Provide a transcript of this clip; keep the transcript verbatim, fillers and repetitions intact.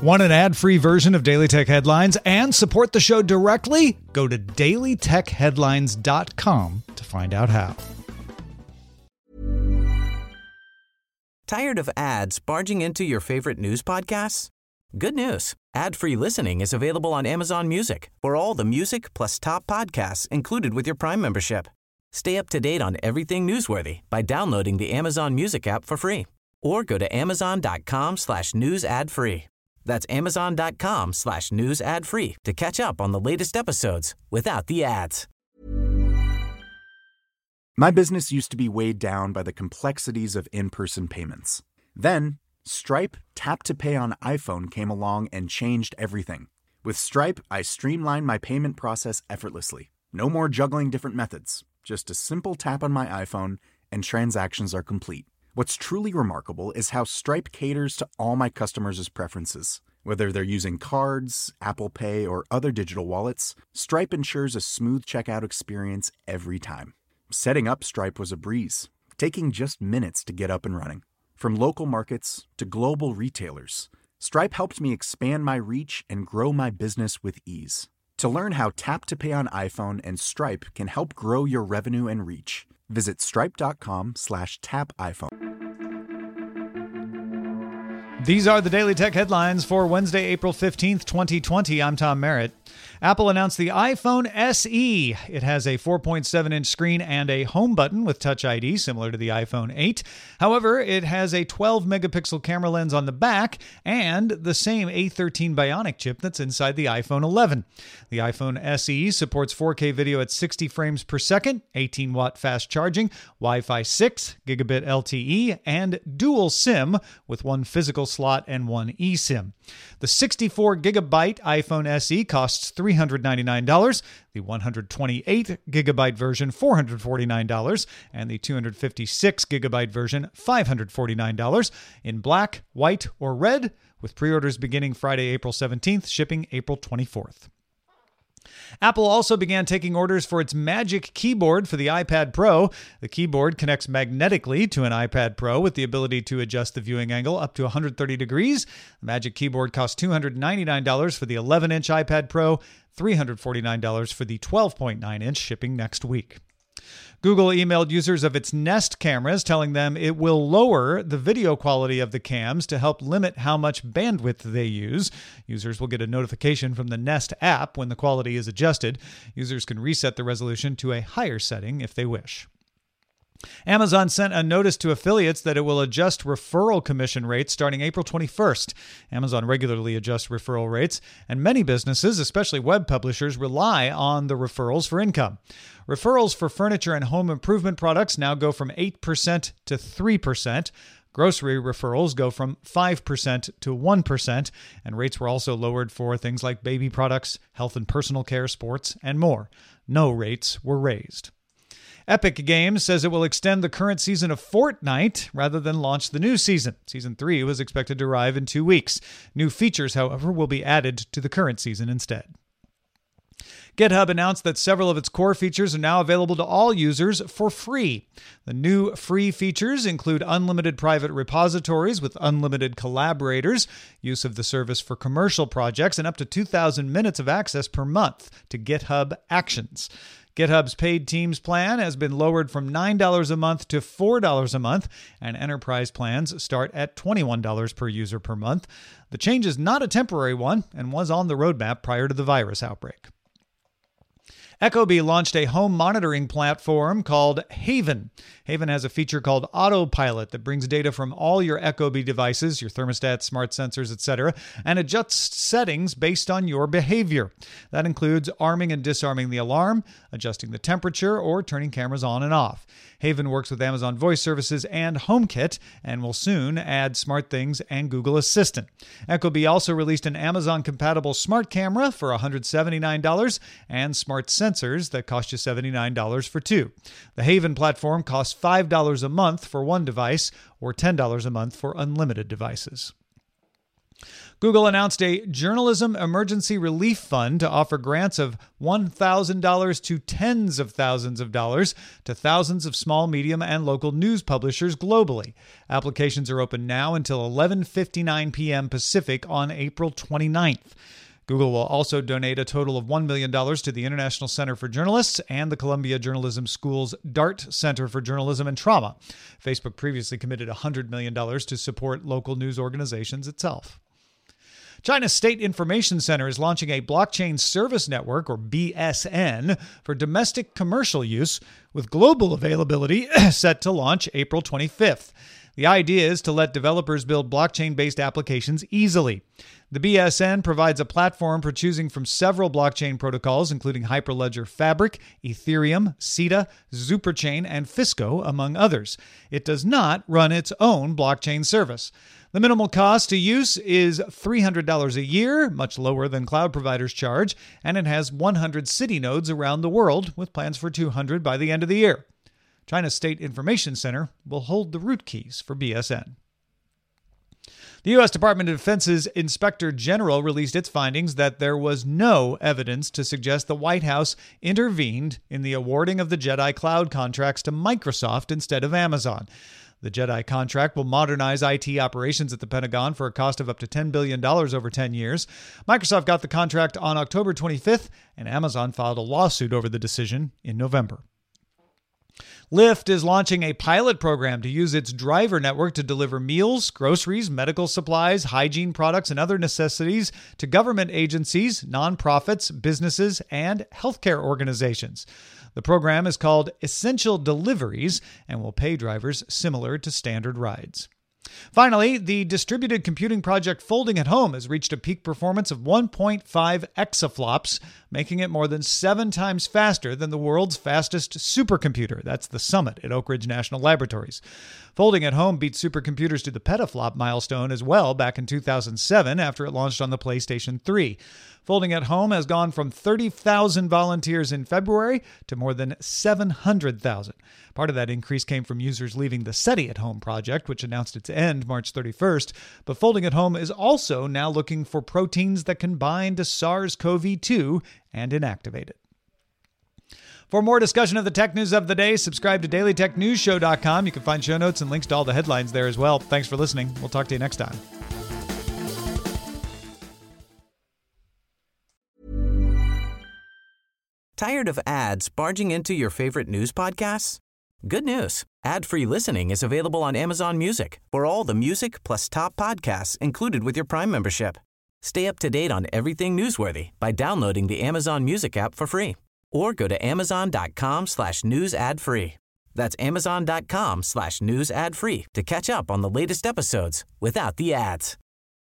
Want an ad-free version of Daily Tech Headlines and support the show directly? Go to daily tech headlines dot com to find out how. Tired of ads barging into your favorite news podcasts? Good news. Ad-free listening is available on Amazon Music for all the music plus top podcasts included with your Prime membership. Stay up to date on everything newsworthy by downloading the Amazon Music app for free or go to amazon.com slash news ad free. That's amazon.com slash news ad free to catch up on the latest episodes without the ads. My business used to be weighed down by the complexities of in-person payments. Then, Stripe Tap to Pay on iPhone came along and changed everything. With Stripe, I streamlined my payment process effortlessly. No more juggling different methods. Just a simple tap on my iPhone and transactions are complete. What's truly remarkable is how Stripe caters to all my customers' preferences. Whether they're using cards, Apple Pay, or other digital wallets, Stripe ensures a smooth checkout experience every time. Setting up Stripe was a breeze, taking just minutes to get up and running. From local markets to global retailers, Stripe helped me expand my reach and grow my business with ease. To learn how Tap to Pay on iPhone and Stripe can help grow your revenue and reach, visit stripe.com slash tap iPhone. These are the Daily Tech Headlines for Wednesday, April fifteenth, twenty twenty. I'm Tom Merritt. Apple announced the iPhone S E. It has a four point seven inch screen and a home button with Touch I D, similar to the iPhone eight. However, it has a twelve megapixel camera lens on the back and the same A thirteen Bionic chip that's inside the iPhone eleven. The iPhone S E supports four K video at sixty frames per second, eighteen watt fast charging, Wi-Fi six, gigabit L T E, and dual SIM with one physical slot and one eSIM. The sixty-four gigabyte iPhone S E costs three hundred ninety-nine dollars, the one hundred twenty-eight gigabyte version four hundred forty-nine dollars, and the two hundred fifty-six gigabyte version five hundred forty-nine dollars in black, white, or red, with pre-orders beginning Friday, April seventeenth, shipping April twenty-fourth. Apple also began taking orders for its Magic Keyboard for the iPad Pro. The keyboard connects magnetically to an iPad Pro with the ability to adjust the viewing angle up to one hundred thirty degrees. The Magic Keyboard costs two hundred ninety-nine dollars for the eleven inch iPad Pro, three hundred forty-nine dollars for the twelve point nine inch, shipping next week. Google emailed users of its Nest cameras, telling them it will lower the video quality of the cams to help limit how much bandwidth they use. Users will get a notification from the Nest app when the quality is adjusted. Users can reset the resolution to a higher setting if they wish. Amazon sent a notice to affiliates that it will adjust referral commission rates starting April twenty-first. Amazon regularly adjusts referral rates, and many businesses, especially web publishers, rely on the referrals for income. Referrals for furniture and home improvement products now go from eight percent to three percent. Grocery referrals go from five percent to one percent, and rates were also lowered for things like baby products, health and personal care, sports, and more. No rates were raised. Epic Games says it will extend the current season of Fortnite rather than launch the new season. Season three was expected to arrive in two weeks. New features, however, will be added to the current season instead. GitHub announced that several of its core features are now available to all users for free. The new free features include unlimited private repositories with unlimited collaborators, use of the service for commercial projects, and up to two thousand minutes of access per month to GitHub Actions. GitHub's paid teams plan has been lowered from nine dollars a month to four dollars a month, and enterprise plans start at twenty-one dollars per user per month. The change is not a temporary one and was on the roadmap prior to the virus outbreak. Ecobee launched a home monitoring platform called Haven. Haven has a feature called Autopilot that brings data from all your Ecobee devices, your thermostats, smart sensors, et cetera, and adjusts settings based on your behavior. That includes arming and disarming the alarm, adjusting the temperature, or turning cameras on and off. Haven works with Amazon Voice Services and HomeKit and will soon add SmartThings and Google Assistant. Ecobee also released an Amazon-compatible smart camera for one hundred seventy-nine dollars and smart sensors that cost you seventy-nine dollars for two. The Haven platform costs five dollars a month for one device or ten dollars a month for unlimited devices. Google announced a journalism emergency relief fund to offer grants of one thousand dollars to tens of thousands of dollars to thousands of small, medium, and local news publishers globally. Applications are open now until eleven fifty-nine p.m. Pacific on April twenty-ninth. Google will also donate a total of one million dollars to the International Center for Journalists and the Columbia Journalism School's DART Center for Journalism and Trauma. Facebook previously committed one hundred million dollars to support local news organizations itself. China's State Information Center is launching a blockchain service network, or B S N, for domestic commercial use, with global availability set to launch April twenty-fifth. The idea is to let developers build blockchain-based applications easily. The B S N provides a platform for choosing from several blockchain protocols, including Hyperledger Fabric, Ethereum, C E T A, Superchain, and Fisco, among others. It does not run its own blockchain service. The minimal cost to use is three hundred dollars a year, much lower than cloud providers charge, and it has one hundred city nodes around the world, with plans for two hundred by the end of the year. China's State Information Center will hold the root keys for B S N. The U S Department of Defense's Inspector General released its findings that there was no evidence to suggest the White House intervened in the awarding of the Jedi Cloud contracts to Microsoft instead of Amazon. The Jedi contract will modernize I T operations at the Pentagon for a cost of up to ten billion dollars over ten years. Microsoft got the contract on October twenty-fifth, and Amazon filed a lawsuit over the decision in November. Lyft is launching a pilot program to use its driver network to deliver meals, groceries, medical supplies, hygiene products, and other necessities to government agencies, nonprofits, businesses, and healthcare organizations. The program is called Essential Deliveries and will pay drivers similar to standard rides. Finally, the distributed computing project Folding at Home has reached a peak performance of one point five exaflops, making it more than seven times faster than the world's fastest supercomputer. That's the Summit at Oak Ridge National Laboratories. Folding at Home beat supercomputers to the petaflop milestone as well back in two thousand seven after it launched on the PlayStation three. Folding at Home has gone from thirty thousand volunteers in February to more than seven hundred thousand. Part of that increase came from users leaving the SETI at Home project, which announced its end March thirty-first. But Folding at Home is also now looking for proteins that can bind to SARS-C o V two and inactivate it. For more discussion of the tech news of the day, subscribe to daily tech news show dot com. You can find show notes and links to all the headlines there as well. Thanks for listening. We'll talk to you next time. Tired of ads barging into your favorite news podcasts? Good news. Ad-free listening is available on Amazon Music for all the music plus top podcasts included with your Prime membership. Stay up to date on everything newsworthy by downloading the Amazon Music app for free or go to amazon.com slash news ad free. That's amazon.com slash news ad free to catch up on the latest episodes without the ads.